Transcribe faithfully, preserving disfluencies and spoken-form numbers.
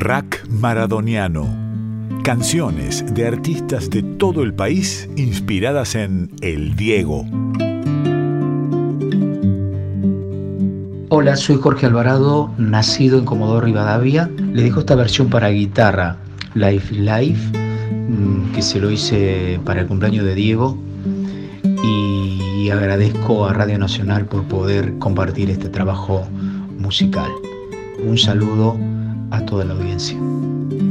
Rack Maradoniano. Canciones de artistas de todo el país inspiradas en El Diego. Hola, soy Jorge Alvarado, nacido en Comodoro Rivadavia. Le dejo esta versión para guitarra, Life Life, que se lo hice para el cumpleaños de Diego. Y agradezco a Radio Nacional por poder compartir este trabajo musical. Un saludo a toda la audiencia.